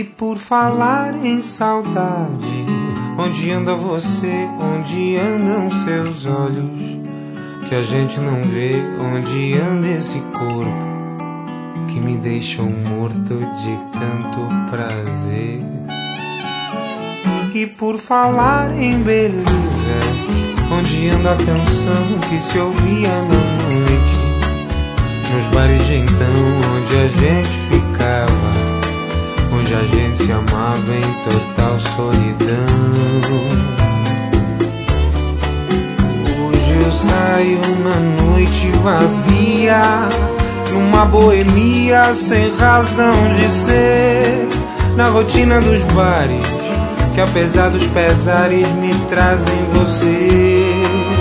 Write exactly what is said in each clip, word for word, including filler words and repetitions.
E por falar em saudade, onde anda você, onde andam seus olhos, que a gente não vê, onde anda esse corpo que me deixou morto de tanto prazer. E por falar em beleza, onde anda a canção que se ouvia na noite, nos bares de então, onde a gente ficava, onde a gente se amava em total solidão. Hoje eu saio na noite vazia, numa boemia sem razão de ser, na rotina dos bares, que apesar dos pesares me trazem você.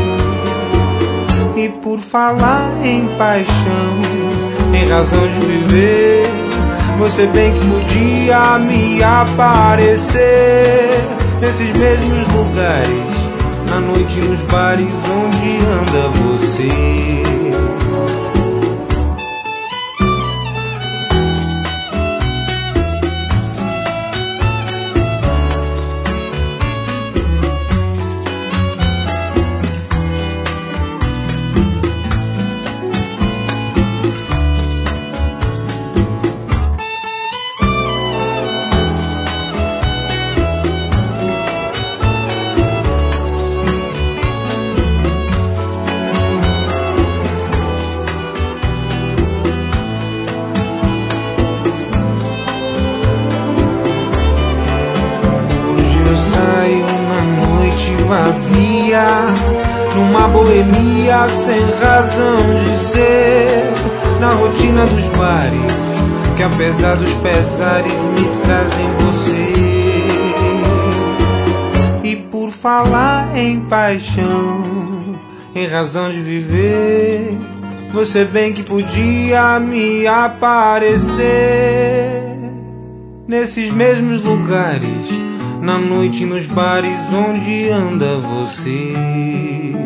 E por falar em paixão, em razão de viver, você bem que podia me aparecer nesses mesmos lugares, na noite nos bares onde anda você. Vazia, numa boemia sem razão de ser, na rotina dos bares, que apesar dos pesares me trazem você. E por falar em paixão, em razão de viver, você bem que podia me aparecer nesses mesmos lugares, na noite nos bares onde anda você.